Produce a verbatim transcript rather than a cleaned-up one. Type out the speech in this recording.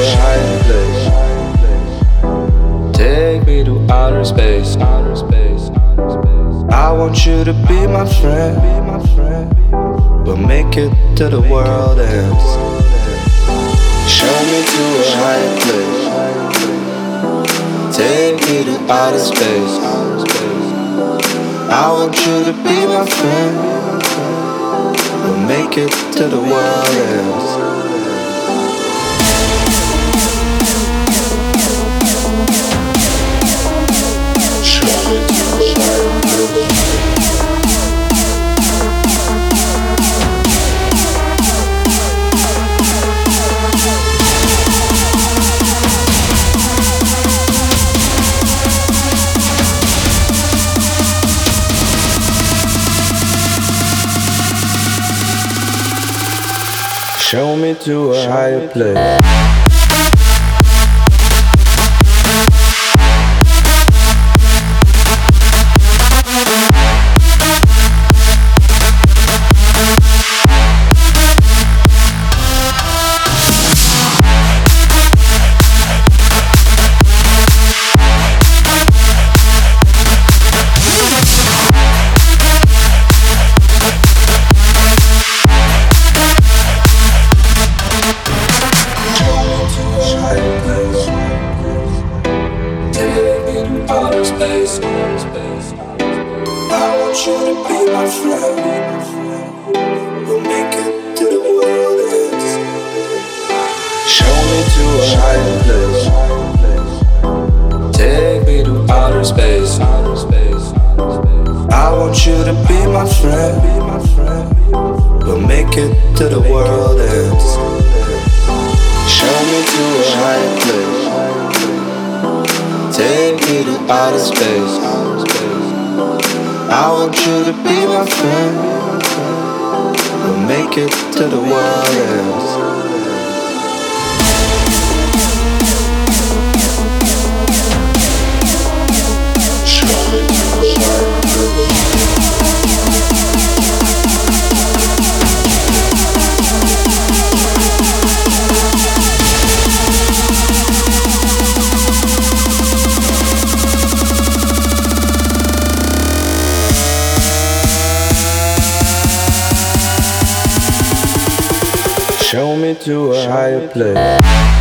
higher place. Take me to outer space. I want you to be my friend. We'll make it to the world ends. Show me to a higher place. Take me to outer space. I want you to be my friend. We'll make it to the world ends. Show me to a higher place. I want you to be my friend. We'll make it to the world ends. Show me to a higher place. Take me to outer space. I want you to be my friend. We'll make it to the world ends. Show me to a higher place. Take me to outer space. I want you to be my friend. We'll make it to the world ends. Show me to a higher place.